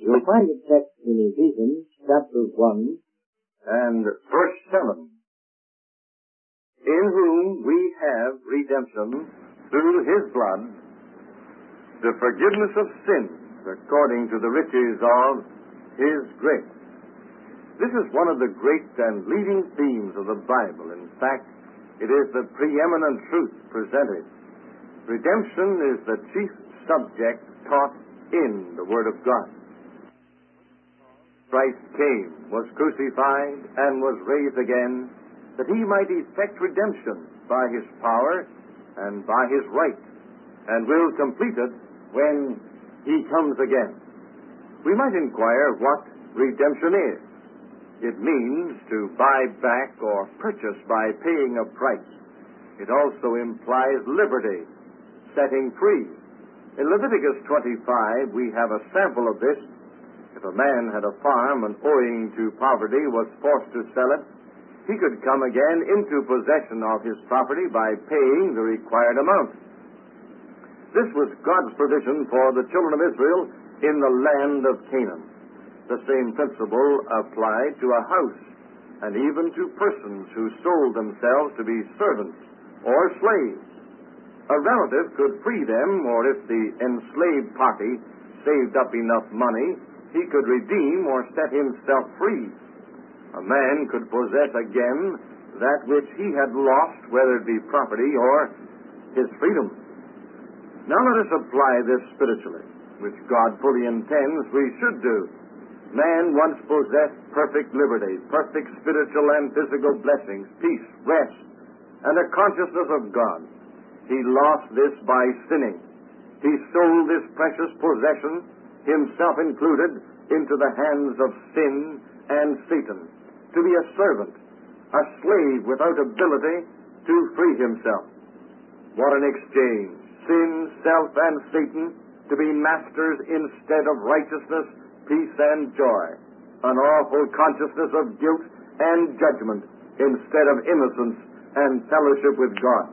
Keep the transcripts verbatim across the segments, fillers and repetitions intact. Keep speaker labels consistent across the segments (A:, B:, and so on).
A: You'll find the text in Ephesians chapter one and verse seven. In whom we have redemption through his blood, the forgiveness of sins according to the riches of his grace. This is one of the great and leading themes of the Bible. In fact, it is the preeminent truth presented. Redemption is the chief subject taught in the Word of God. Christ came, was crucified, and was raised again, that he might effect redemption by his power and by his right, and will complete it when he comes again. We might inquire what redemption is. It means to buy back or purchase by paying a price. It also implies liberty, setting free. In Leviticus twenty-five, we have a sample of this. If a man had a farm and owing to poverty was forced to sell it, he could come again into possession of his property by paying the required amount. This was God's provision for the children of Israel in the land of Canaan. The same principle applied to a house and even to persons who sold themselves to be servants or slaves. A relative could free them, or if the enslaved party saved up enough money, he could redeem or set himself free. A man could possess again that which he had lost, whether it be property or his freedom. Now let us apply this spiritually, which God fully intends we should do. Man once possessed perfect liberty, perfect spiritual and physical blessings, peace, rest, and a consciousness of God. He lost this by sinning. He sold this precious possession, himself included, into the hands of sin and Satan, to be a servant, a slave without ability to free himself. What an exchange! Sin, self, and Satan to be masters instead of righteousness, peace, and joy. An awful consciousness of guilt and judgment instead of innocence and fellowship with God.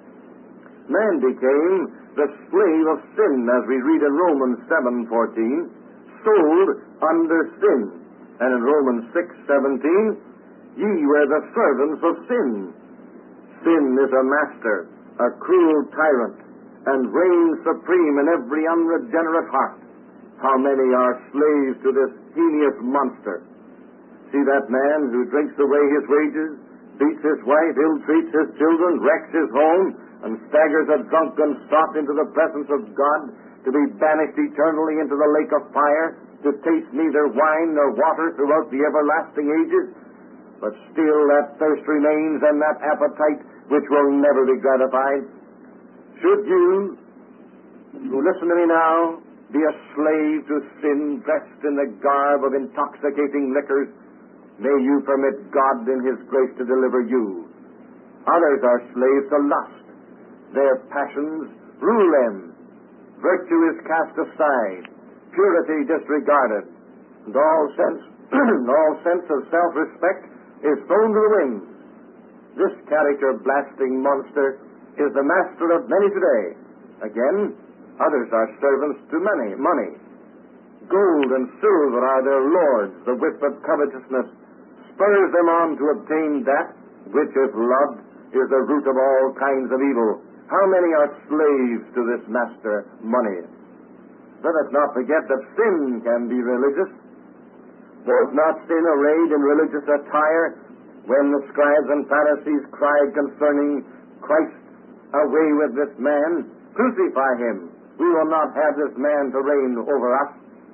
A: Man became the slave of sin, as we read in Romans seven fourteen, sold under sin. And in Romans six seventeen, ye were the servants of sin. Sin is a master, a cruel tyrant, and reigns supreme in every unregenerate heart. How many are slaves to this heinous monster? See that man who drinks away his wages, beats his wife, ill-treats his children, wrecks his home, and staggers a drunken sot into the presence of God, to be banished eternally into the lake of fire, to taste neither wine nor water throughout the everlasting ages. But still that thirst remains and that appetite which will never be gratified. Should you, who listen to me now, be a slave to sin, dressed in the garb of intoxicating liquors, may you permit God in his grace to deliver you. Others are slaves to lust. Their passions rule them. Virtue is cast aside, purity disregarded, and all sense, all sense of self-respect is thrown to the winds. This character-blasting monster is the master of many today. Again, others are servants to many, money. Gold and silver are their lords. The whip of covetousness spurs them on to obtain that which, if loved, is the root of all kinds of evil. How many are slaves to this master, money? Let us not forget that sin can be religious. Was not sin arrayed in religious attire when the scribes and Pharisees cried concerning Christ, away with this man, crucify him. We will not have this man to reign over us.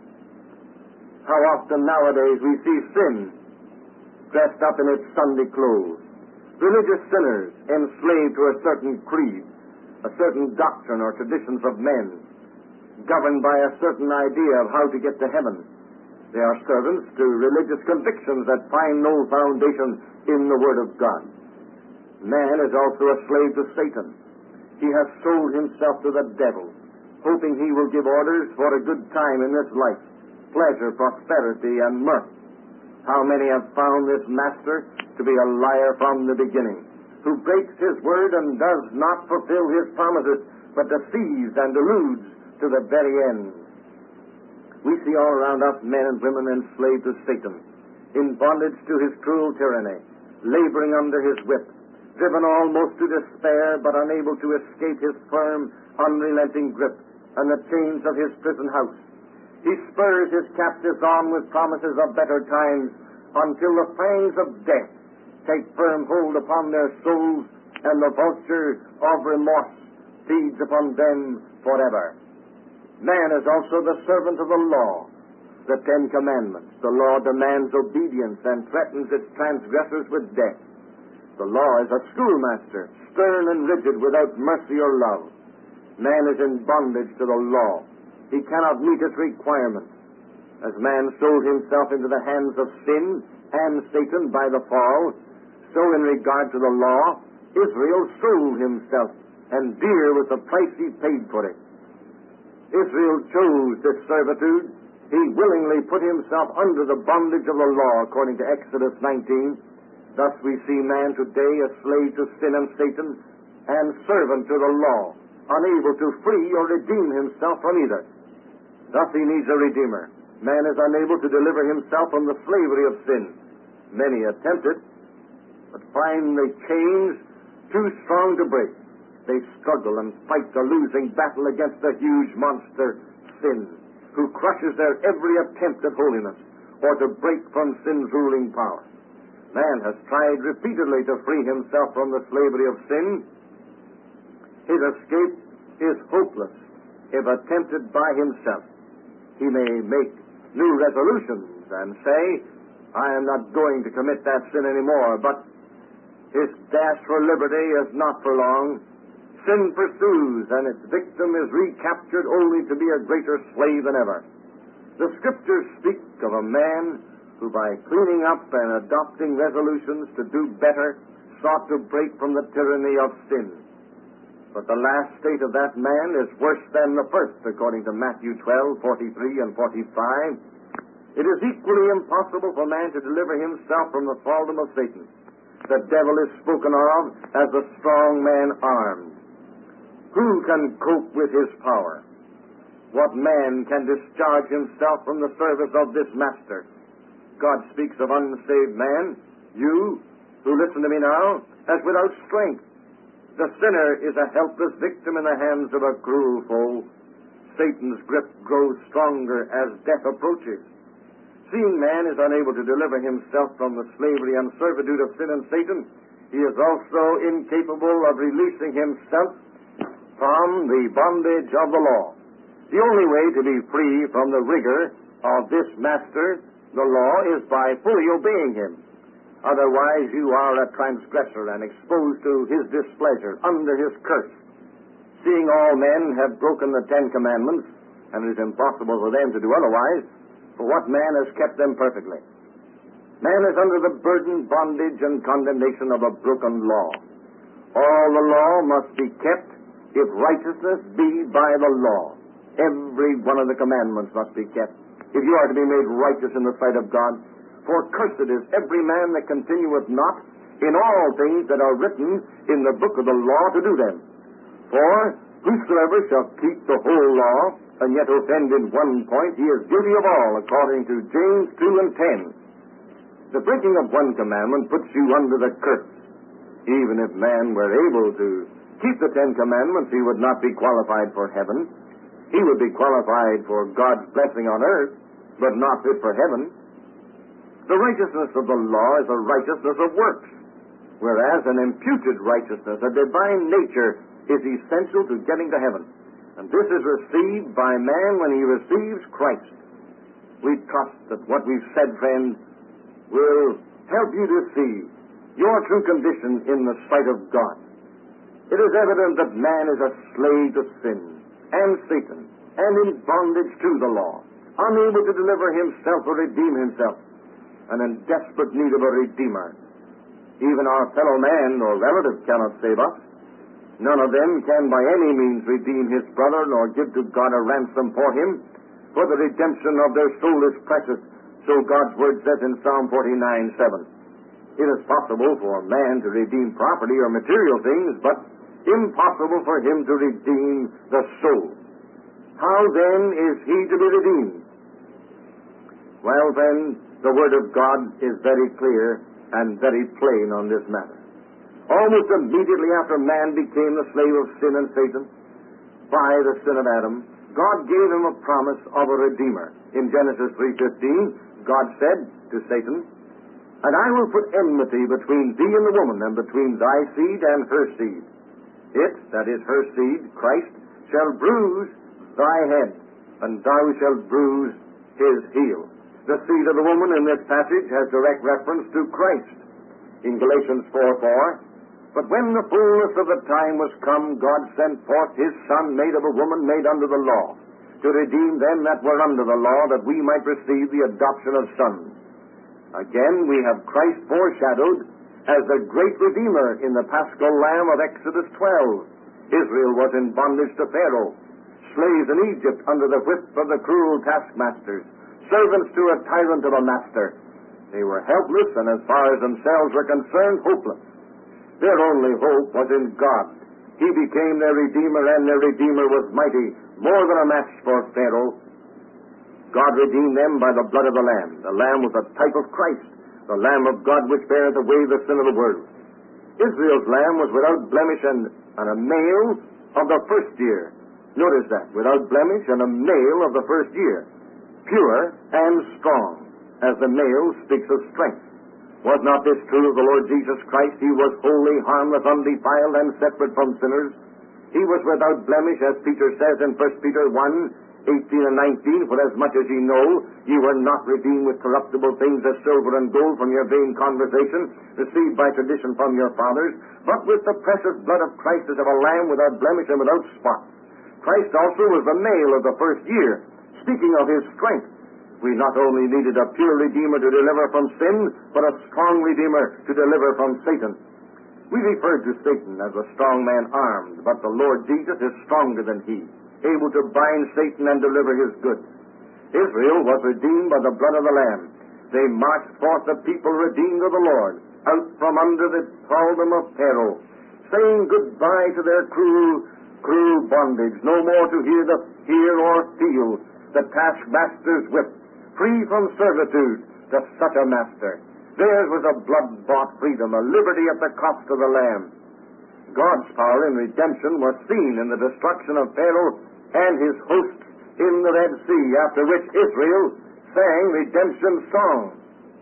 A: How often nowadays we see sin dressed up in its Sunday clothes. Religious sinners enslaved to a certain creed, a certain doctrine or traditions of men, governed by a certain idea of how to get to heaven. They are servants to religious convictions that find no foundation in the Word of God. Man is also a slave to Satan. He has sold himself to the devil, hoping he will give orders for a good time in this life, pleasure, prosperity, and mirth. How many have found this master to be a liar from the beginning, who breaks his word and does not fulfill his promises, but deceives and deludes to the very end. We see all around us men and women enslaved to Satan, in bondage to his cruel tyranny, laboring under his whip, driven almost to despair, but unable to escape his firm, unrelenting grip and the chains of his prison house. He spurs his captives on with promises of better times until the fangs of death take firm hold upon their souls and the vulture of remorse feeds upon them forever. Man is also the servant of the law, the Ten Commandments. The law demands obedience and threatens its transgressors with death. The law is a schoolmaster, stern and rigid, without mercy or love. Man is in bondage to the law. He cannot meet its requirements. As man sold himself into the hands of sin and Satan by the fall, so in regard to the law, Israel sold himself, and dear was the price he paid for it. Israel chose this servitude. He willingly put himself under the bondage of the law, according to Exodus nineteen. Thus we see man today a slave to sin and Satan, and servant to the law, unable to free or redeem himself from either. Thus he needs a Redeemer. Man is unable to deliver himself from the slavery of sin. Many attempt it, but find the chains too strong to break. They struggle and fight the losing battle against the huge monster, sin, who crushes their every attempt at holiness or to break from sin's ruling power. Man has tried repeatedly to free himself from the slavery of sin. His escape is hopeless if attempted by himself. He may make new resolutions and say, I am not going to commit that sin anymore, but his dash for liberty is not for long. Sin pursues, and its victim is recaptured only to be a greater slave than ever. The Scriptures speak of a man who, by cleaning up and adopting resolutions to do better, sought to break from the tyranny of sin. But the last state of that man is worse than the first, according to Matthew twelve, forty-three and forty-five. It is equally impossible for man to deliver himself from the thraldom of Satan. The devil is spoken of as the strong man armed. Who can cope with his power? What man can discharge himself from the service of this master? God speaks of unsaved man, you, who listen to me now, as without strength. The sinner is a helpless victim in the hands of a cruel foe. Satan's grip grows stronger as death approaches. Seeing man is unable to deliver himself from the slavery and servitude of sin and Satan, he is also incapable of releasing himself from the bondage of the law. The only way to be free from the rigor of this master, the law, is by fully obeying him. Otherwise you are a transgressor and exposed to his displeasure, under his curse. Seeing all men have broken the Ten Commandments, and it is impossible for them to do otherwise, for what man has kept them perfectly? Man is under the burden, bondage, and condemnation of a broken law. All the law must be kept if righteousness be by the law. Every one of the commandments must be kept if you are to be made righteous in the sight of God. For cursed is every man that continueth not in all things that are written in the book of the law to do them. For whosoever shall keep the whole law, and yet offend in one point, he is guilty of all, according to James two and ten. The breaking of one commandment puts you under the curse. Even if man were able to keep the Ten Commandments, he would not be qualified for heaven. He would be qualified for God's blessing on earth, but not fit for heaven. The righteousness of the law is a righteousness of works, whereas an imputed righteousness, a divine nature, is essential to getting to heaven. And this is received by man when he receives Christ. We trust that what we've said, friends, will help you to see your true condition in the sight of God. It is evident that man is a slave to sin and Satan, and in bondage to the law, unable to deliver himself or redeem himself, and in desperate need of a Redeemer. Even our fellow man or relative cannot save us. None of them can by any means redeem his brother, nor give to God a ransom for him, for the redemption of their soul is precious, so God's word says in Psalm forty-nine, seven. It is possible for man to redeem property or material things, but impossible for him to redeem the soul. How then is he to be redeemed? Well, friends, the Word of God is very clear and very plain on this matter. Almost immediately after man became the slave of sin and Satan, by the sin of Adam, God gave him a promise of a Redeemer. In Genesis three fifteen, God said to Satan, "And I will put enmity between thee and the woman, and between thy seed and her seed. It," that is her seed, Christ, "shall bruise thy head, and thou shalt bruise his heel." The seed of the woman in this passage has direct reference to Christ. In Galatians four four, "But when the fullness of the time was come, God sent forth his Son, made of a woman, made under the law, to redeem them that were under the law, that we might receive the adoption of sons." Again, we have Christ foreshadowed as the great Redeemer in the Paschal Lamb of Exodus twelve. Israel was in bondage to Pharaoh, slaves in Egypt under the whip of the cruel taskmasters, servants to a tyrant of a master. They were helpless, and as far as themselves were concerned, hopeless. Their only hope was in God. He became their Redeemer, and their Redeemer was mighty, more than a match for Pharaoh. God redeemed them by the blood of the Lamb. The Lamb was a type of Christ, the Lamb of God which beareth away the sin of the world. Israel's lamb was without blemish and, and a male of the first year. Notice that, without blemish and a male of the first year. Pure and strong, as the male speaks of strength. Was not this true of the Lord Jesus Christ? He was holy, harmless, undefiled, and separate from sinners. He was without blemish, as Peter says in First Peter one, eighteen and nineteen, "For as much as ye know, ye were not redeemed with corruptible things as silver and gold from your vain conversation, received by tradition from your fathers, but with the precious blood of Christ as of a lamb without blemish and without spot." Christ also was the male of the first year, speaking of his strength. We not only needed a pure Redeemer to deliver from sin, but a strong Redeemer to deliver from Satan. We referred to Satan as a strong man armed, but the Lord Jesus is stronger than he, able to bind Satan and deliver his goods. Israel was redeemed by the blood of the Lamb. They marched forth the people redeemed of the Lord, out from under the thraldom of Pharaoh, saying goodbye to their cruel, cruel bondage, no more to hear the hear or feel the taskmaster's whip, free from servitude to such a master. Theirs was a blood-bought freedom, a liberty at the cost of the Lamb. God's power in redemption was seen in the destruction of Pharaoh and his hosts in the Red Sea, after which Israel sang redemption songs.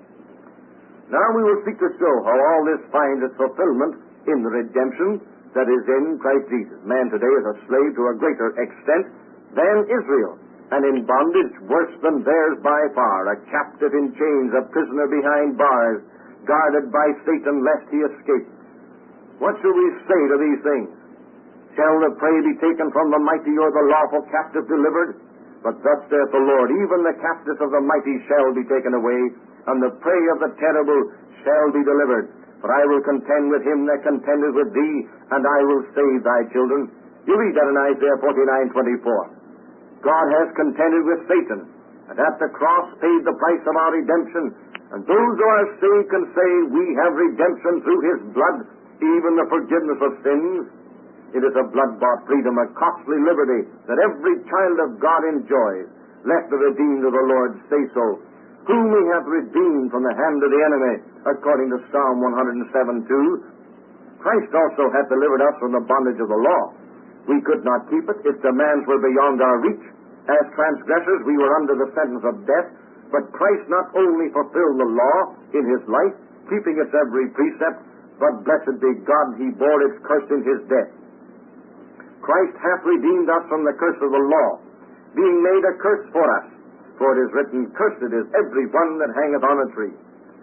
A: Now we will seek to show how all this finds its fulfillment in the redemption that is in Christ Jesus. Man today is a slave to a greater extent than Israel, and in bondage worse than theirs by far, a captive in chains, a prisoner behind bars, guarded by Satan lest he escape. What shall we say to these things? Shall the prey be taken from the mighty, or the lawful captive delivered? But thus saith the Lord, even the captives of the mighty shall be taken away, and the prey of the terrible shall be delivered. For I will contend with him that contendeth with thee, and I will save thy children. You read that in Isaiah forty-nine twenty-four. God has contended with Satan, and at the cross paid the price of our redemption. And those who are saved can say, we have redemption through his blood, even the forgiveness of sins. It is a blood-bought freedom, a costly liberty that every child of God enjoys. Let the redeemed of the Lord say so, whom he hath redeemed from the hand of the enemy, according to Psalm one oh seven two. Christ also hath delivered us from the bondage of the law. We could not keep it. Its demands were beyond our reach. As transgressors, we were under the sentence of death. But Christ not only fulfilled the law in his life, keeping its every precept, but blessed be God, he bore its curse in his death. Christ hath redeemed us from the curse of the law, being made a curse for us. For it is written, cursed is every one that hangeth on a tree.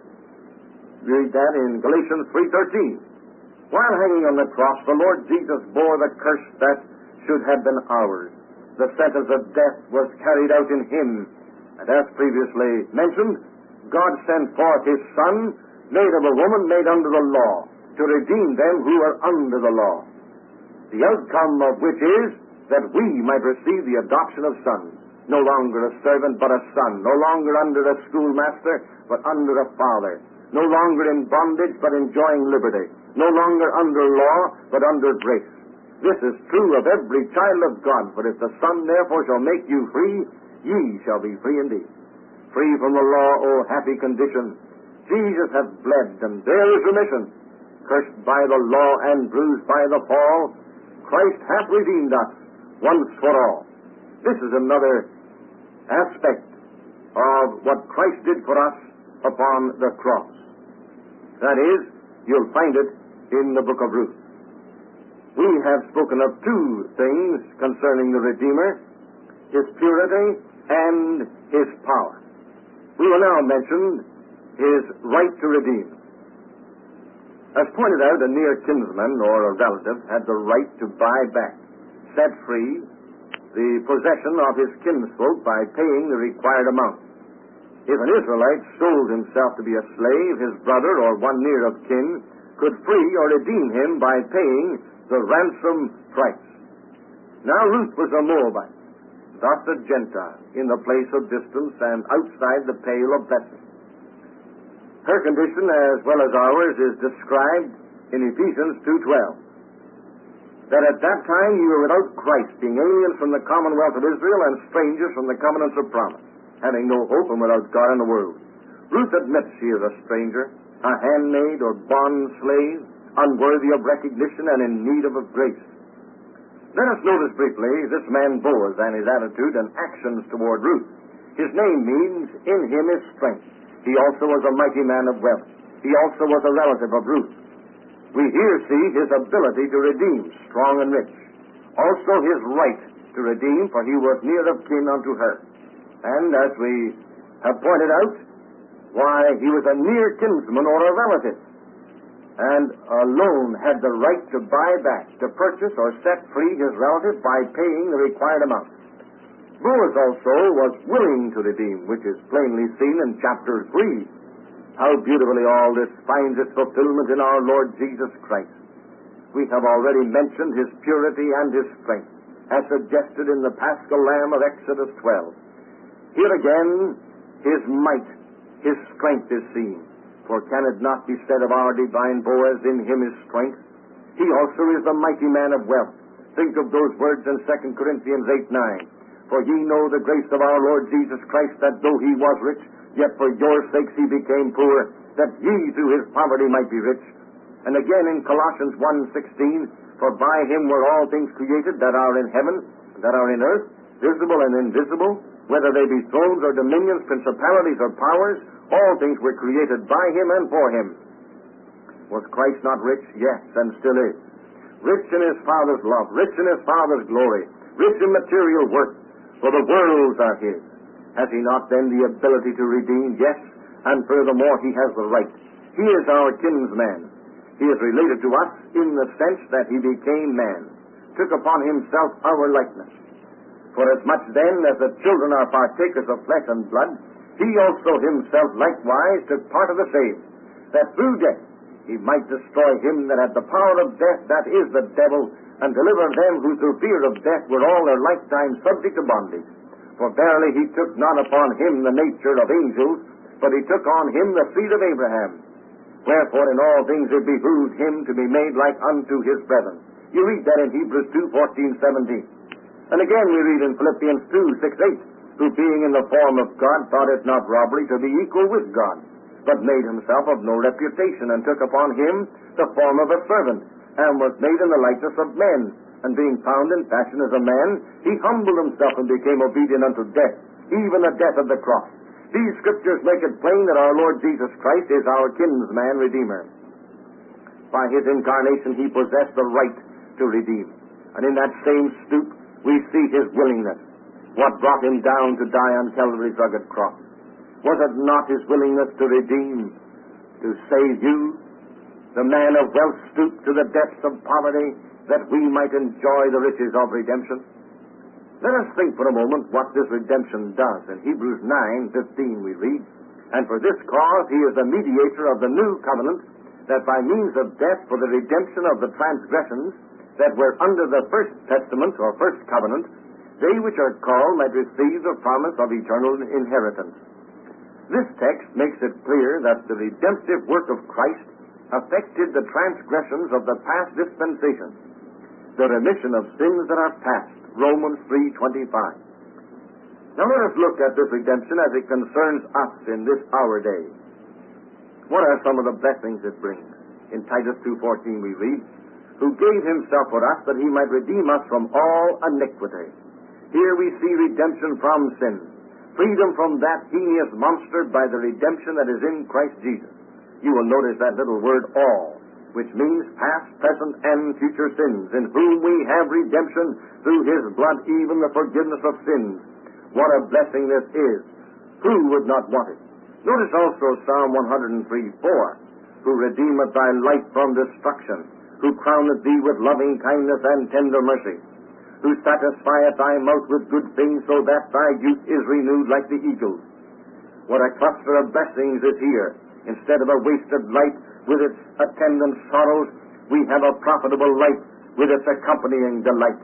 A: Read that in Galatians three thirteen. While hanging on the cross, the Lord Jesus bore the curse that should have been ours. The sentence of death was carried out in him. And as previously mentioned, God sent forth his Son, made of a woman, made under the law, to redeem them who are under the law. The outcome of which is that we might receive the adoption of sons. No longer a servant, but a son. No longer under a schoolmaster, but under a father. No longer in bondage, but enjoying liberty. No longer under law, but under grace. This is true of every child of God. For if the Son therefore shall make you free, ye shall be free indeed. free from the law, O happy condition. Jesus hath bled, and there is remission. Cursed by the law and bruised by the fall, Christ hath redeemed us once for all. This is another aspect of what Christ did for us upon the cross. That is, you'll find it in the book of Ruth. We have spoken of two things concerning the Redeemer: his purity and his power. We will now mention his right to redeem. As pointed out, a near kinsman or a relative had the right to buy back, set free, the possession of his kinsfolk by paying the required amount. If an Israelite sold himself to be a slave, his brother or one near of kin could free or redeem him by paying the ransom price. Now Ruth was a Moabite, thus a Gentile, in the place of distance and outside the pale of blessing. Her condition, as well as ours, is described in Ephesians two twelve. That at that time you were without Christ, being aliens from the commonwealth of Israel and strangers from the covenants of promise, having no hope and without God in the world. Ruth admits she is a stranger, a handmaid or bond slave, unworthy of recognition and in need of a grace. Let us notice briefly this man Boaz and his attitude and actions toward Ruth. His name means, in him is strength. He also was a mighty man of wealth. He also was a relative of Ruth. We here see his ability to redeem, strong and rich. Also his right to redeem, for he was near of kin unto her. And as we have pointed out, why, he was a near kinsman or a relative, and alone had the right to buy back, to purchase or set free his relative by paying the required amount. Boaz also was willing to redeem, which is plainly seen in chapter three. How beautifully all this finds its fulfillment in our Lord Jesus Christ. We have already mentioned his purity and his strength, as suggested in the Paschal Lamb of Exodus twelve. Here again, his might, his strength is seen. For can it not be said of our divine Boaz, in him is strength? He also is the mighty man of wealth. Think of those words in Second Corinthians eight nine. For ye know the grace of our Lord Jesus Christ, that though he was rich, yet for your sakes he became poor, that ye through his poverty might be rich. And again in Colossians one sixteen, for by him were all things created that are in heaven, that are in earth, visible and invisible, whether they be thrones or dominions, principalities or powers, all things were created by him and for him. Was Christ not rich? Yes, and still is. Rich in his Father's love, rich in his Father's glory, rich in material worth, for the worlds are his. Has he not then the ability to redeem? Yes, and furthermore he has the right. He is our kinsman. He is related to us in the sense that he became man, took upon himself our likeness. For as much then as the children are partakers of flesh and blood, he also himself likewise took part of the same, that through death he might destroy him that had the power of death, that is the devil, and deliver them who through fear of death were all their lifetime subject to bondage. For verily he took not upon him the nature of angels, but he took on him the seed of Abraham. Wherefore in all things it behooved him to be made like unto his brethren. You read that in Hebrews two fourteen seventeen. And again we read in Philippians two six eight, who being in the form of God thought it not robbery to be equal with God, but made himself of no reputation, and took upon him the form of a servant, and was made in the likeness of men. And being found in fashion as a man, he humbled himself and became obedient unto death, even the death of the cross. These scriptures make it plain that our Lord Jesus Christ is our kinsman redeemer. By his incarnation he possessed the right to redeem. And in that same stoop we see his willingness. What brought him down to die on Calvary's rugged cross? Was it not his willingness to redeem, to save you? The man of wealth stooped to the depths of poverty, that we might enjoy the riches of redemption. Let us think for a moment what this redemption does. In Hebrews nine fifteen we read, and for this cause he is the mediator of the new covenant, that by means of death for the redemption of the transgressions that were under the first testament or first covenant, they which are called might receive the promise of eternal inheritance. This text makes it clear that the redemptive work of Christ affected the transgressions of the past dispensation, the remission of sins that are past, Romans three twenty-five. Now let us look at this redemption as it concerns us in this our day. What are some of the blessings it brings? In Titus two fourteen we read, who gave himself for us that he might redeem us from all iniquity. Here we see redemption from sin, freedom from that heinous monster by the redemption that is in Christ Jesus. You will notice that little word all, which means past, present, and future sins, in whom we have redemption through his blood, even the forgiveness of sins. What a blessing this is. Who would not want it? Notice also Psalm one oh three four, who redeemeth thy life from destruction, who crowneth thee with loving kindness and tender mercy, who satisfieth thy mouth with good things, so that thy youth is renewed like the eagles. What a cluster of blessings is here. Instead of a wasted life with its attendant sorrows, we have a profitable life with its accompanying delights.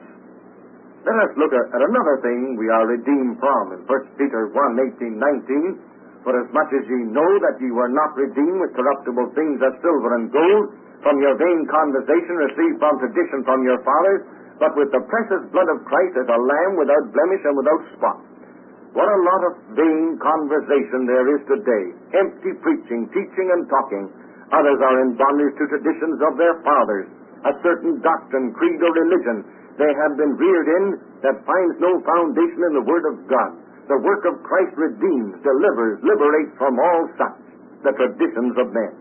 A: Let us look at another thing we are redeemed from in First Peter one eighteen nineteen. For as much as ye know that ye were not redeemed with corruptible things as silver and gold, from your vain conversation received from tradition from your fathers, but with the precious blood of Christ as a lamb without blemish and without spot. What a lot of vain conversation there is today. Empty preaching, teaching, and talking. Others are in bondage to traditions of their fathers, a certain doctrine, creed, or religion they have been reared in that finds no foundation in the Word of God. The work of Christ redeems, delivers, liberates from all such, the traditions of men.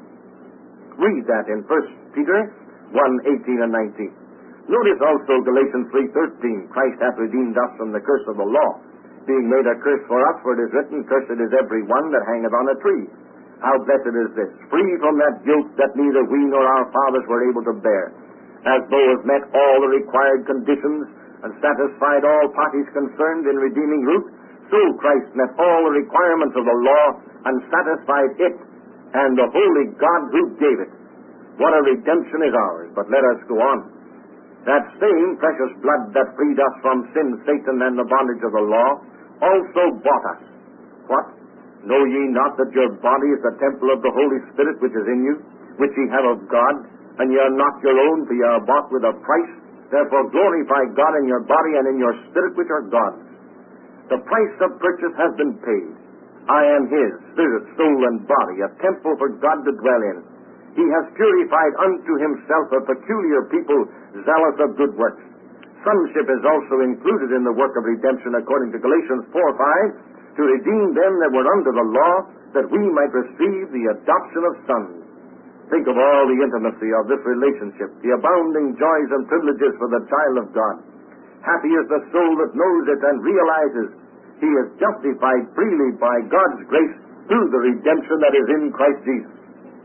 A: Read that in First Peter one eighteen and nineteen. Notice also Galatians three thirteen, Christ hath redeemed us from the curse of the law, being made a curse for us, for it is written, cursed is every one that hangeth on a tree. How blessed is this, free from that yoke that neither we nor our fathers were able to bear. As Boaz met all the required conditions and satisfied all parties concerned in redeeming Ruth, so Christ met all the requirements of the law and satisfied it, and the holy God who gave it. What a redemption is ours. But let us go on. That same precious blood that freed us from sin, Satan, and the bondage of the law, also bought us. What? Know ye not that your body is the temple of the Holy Spirit which is in you, which ye have of God, and ye are not your own, for ye are bought with a price? Therefore glorify God in your body and in your spirit which are God's. The price of purchase has been paid. I am his, spirit, soul, and body, a temple for God to dwell in. He has purified unto himself a peculiar people, zealous of good works. Sonship is also included in the work of redemption, according to Galatians four five, to redeem them that were under the law, that we might receive the adoption of sons. Think of all the intimacy of this relationship, the abounding joys and privileges for the child of God. Happy is the soul that knows it and realizes he is justified freely by God's grace through the redemption that is in Christ Jesus.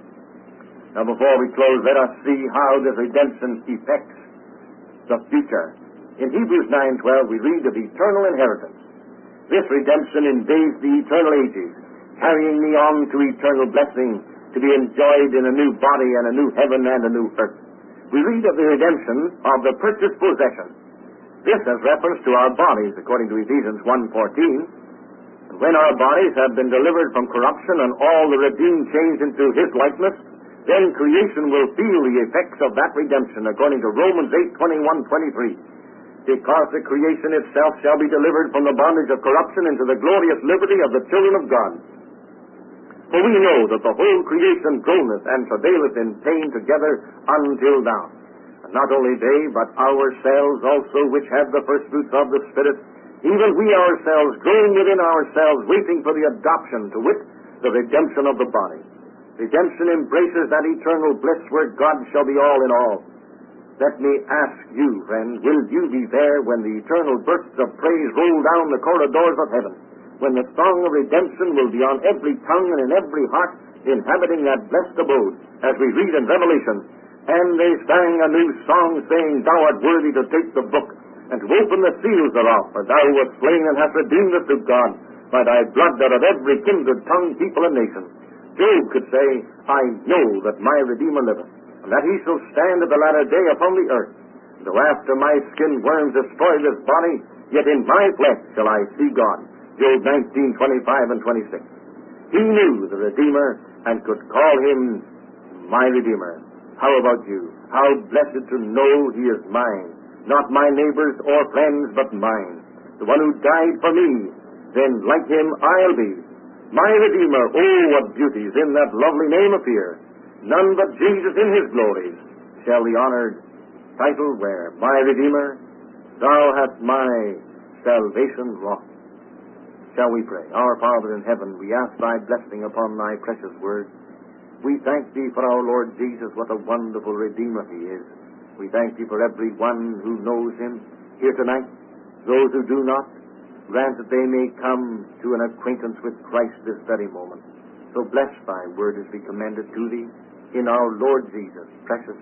A: Now, before we close, let us see how this redemption affects the future. In Hebrews nine twelve, we read of eternal inheritance. This redemption invades the eternal ages, carrying me on to eternal blessing, to be enjoyed in a new body and a new heaven and a new earth. We read of the redemption of the purchased possession. This has reference to our bodies, according to Ephesians one fourteen. When our bodies have been delivered from corruption and all the redeemed changed into his likeness, then creation will feel the effects of that redemption, according to Romans eight twenty-one twenty-three. Because the creation itself shall be delivered from the bondage of corruption into the glorious liberty of the children of God. For we know that the whole creation groaneth and travaileth in pain together until now. And not only they, but ourselves also, which have the first fruits of the Spirit, even we ourselves groan within ourselves, waiting for the adoption, to wit, the redemption of the body. Redemption embraces that eternal bliss where God shall be all in all. Let me ask you, friend, will you be there when the eternal bursts of praise roll down the corridors of heaven? When the song of redemption will be on every tongue and in every heart, inhabiting that blessed abode, as we read in Revelation. And they sang a new song, saying, Thou art worthy to take the book, and to open the seals thereof, for thou wast slain and hast redeemed us to God, by thy blood out of every kindred, tongue, people, and nation. Job could say, I know that my Redeemer liveth, and that he shall stand at the latter day upon the earth. Though after my skin worms destroy this body, yet in my flesh shall I see God. Job nineteen twenty-five and twenty-six. He knew the Redeemer and could call him my Redeemer. How about you? How blessed to know he is mine. Not my neighbor's or friend's, but mine. The one who died for me then like him I'll be. My Redeemer, oh, what beauties in that lovely name appear! None but Jesus in his glories shall the honored title wear. My Redeemer, thou hast my salvation wrought. Shall we pray? Our Father in heaven, we ask thy blessing upon thy precious word. We thank thee for our Lord Jesus, what a wonderful Redeemer he is. We thank thee for every one who knows him here tonight. Those who do not, grant that they may come to an acquaintance with Christ this very moment. So bless thy word as we commend it to thee in our Lord Jesus' precious